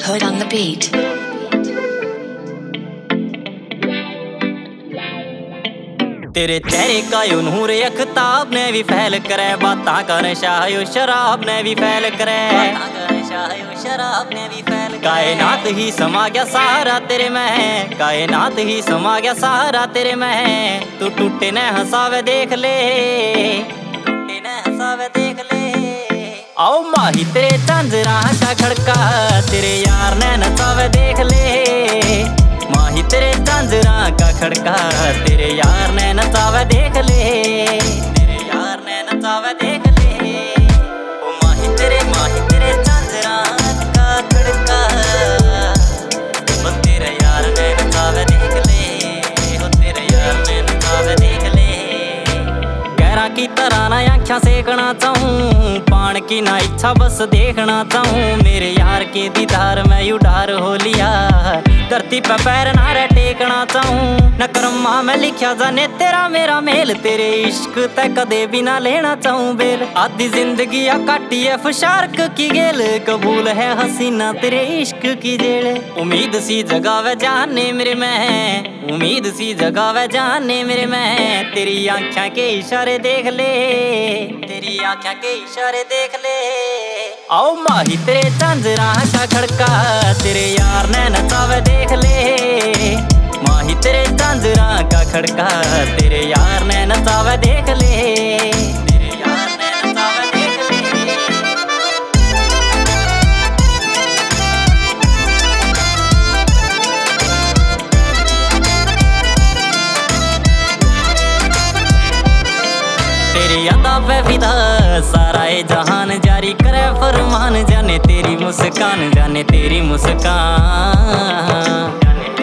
Hood on the beat. तेरे चेहरे का यूं नूर अख्ताब ने भी फैल करे, बातां करे शायो शराब ने भी फैल करे, शराब ने भी फैल। कायनात ही समा गया सहारा तेरे में, कायनात ही समा गया सहारा तेरे में। तू टूटे न हंसावे देख ले, टूटे न हंसावे देख ले। आओ माही तेरे झांझरा का खड़का, तेरे यार ने नचावे देख ले। माही तेरे झांझरा का खड़का, तेरे यार ने नचावे देख ले, तेरे यार ने नचावे देख ले। ओ माही तेरे झांझरा का खड़का, ओ तेरे यार ने नचावे देख ले, ओ तेरे यार ने नचावे देख ले। गहरा की तरह ना आँखें सेकना चाहूं, पान की ना इच्छा बस देखना चाहूं। मेरे यार के दीदार में यू डार हो लिया, धरती पे पैर ना रे टेकना चाहूं। न कर्मा में लिखा जाने तेरा मेरा मेल, तेरे इश्क तय कदे भी ना लेना चाहूं बेल। आधी जिंदगी आ काटी है फशार्क की गेल, कबूल है हसीना तेरे इश्क की जेल। उम्मीद सी जगावे जाने मेरे में, उम्मीद सी जगावे जाने मेरे में। तेरी आँखें के इशारे देख ले, तेरी आँखें के इशारे देख ले। आओ माही तेरे झांझरा का खड़का, तेरे यार ने नचावे देख ले। माही तेरे झांझरा का खड़का, तेरे यार ने नचावे देख ले, तेरे यार ने नचावे देख ले। तेरी अदा पे फिदा सारा ये जहान, जारी करे फरमान। जाने तेरी मुस्कान, जाने तेरी मुस्कान।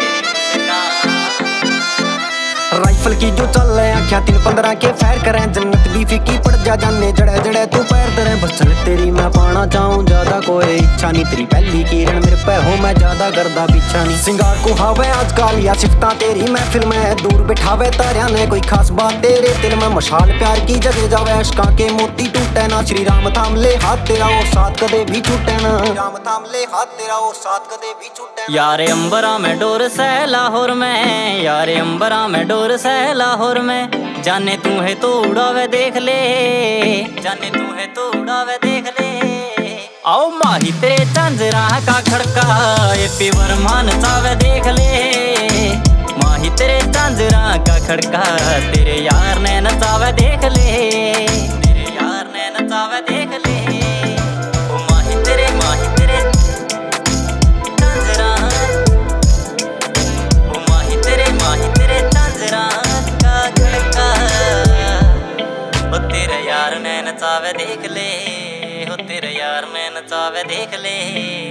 राइफल की जो चल रहे आख्या 3-15 के फैर करें, जन्नत भी फीकी पड़ जा जाने। जड़े जड़े तू पैर दरे, बस चल तेरी मैं पाना चाहूं। ज्यादा कोई इच्छा नहीं, तेरी पहली किरण मेरे पे हो, मैं ज्यादा करदा पीछा नहीं। सिंगार को हावे आजकल या सिफ्ता तेरी महफिल में, दूर बिठावे तारिया ने कोई खास बात तेरे दिल में। मशाल प्यार की जगह जावे, अशका के मोती टूटे ना। श्री राम थाम ले हाथ तेरा, वो साथ कदे भी छूटे ना। राम थाम ले हाथ तेरा, वो साथ कदे भी छूटे ना। यारे अंबरा में डोर से लाहौर में, यारे अंबरा में डोर से लाहौर में। जाने तू है तो उड़ावे देख ले, जाने तू है तो उड़ावे देख ले। आओ माही तेरे झांझरा का खड़का, ये पीवर मान चावे देख ले। माही तेरे झांझरा का खड़का, तेरे यार ने नचावे देख ले, तेरे यार ने नचावे देख ले। ओ माही तेरे झांझरा, ओ माही तेरे झांझरा का खड़का, ओ तेरे यार ने नचावे देख ले, ओ तेरे यार ने नचावे देख ले।